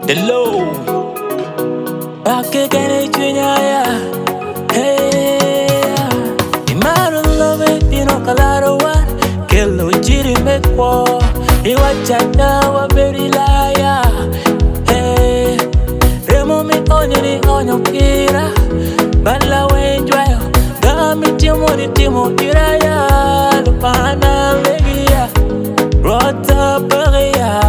The low. Back again, ya. Hey, imaro love it, kalaro one. Kello jiri mekwo. Iwa chata wa very liar. Hey, remo mi onyo kira. Bala wenjwayo. Gami timo iraya. Lupana legia. Rota beria.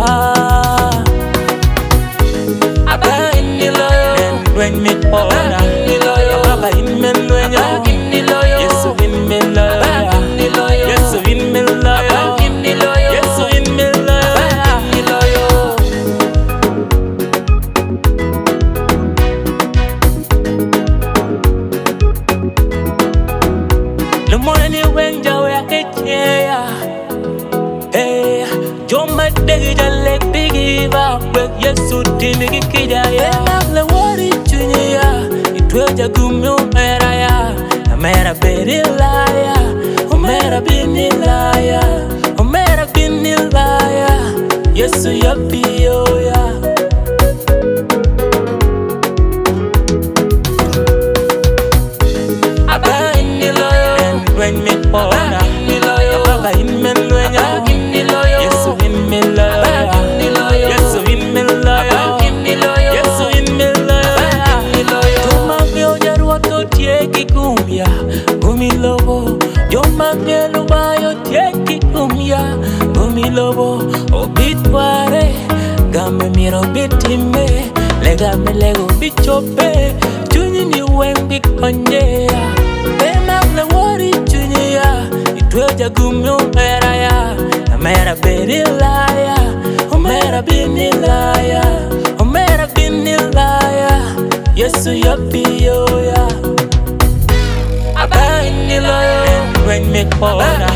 When me ora, Baba in me loya, yes in me loya, yes in me loya, yes in me loya. The morning when Jawa etia, hey, Joma degi jale bigi va, but yes so timigi kija ya. Itweja gumi umeraya, umera benilaya, umera benilaya, umera benilaya, Yesu yapiyo ya. Aba iniloyo, when me pona, Baba in me loya, Yesu in me loya, Yesu in me loya, Yesu in me loya. Tieki kumya, gumi lobo. Yo magelu bayo tieki kumya, gumi lobo. Obitware, game miro bitime, lega me lego bichope. Chunyi ni wembi konye. Bema le wori chunyi ya, itweja gumi umera ya. Umera benilaya, umera benilaya, umera benilaya. Yesu yapiyo ya. When me call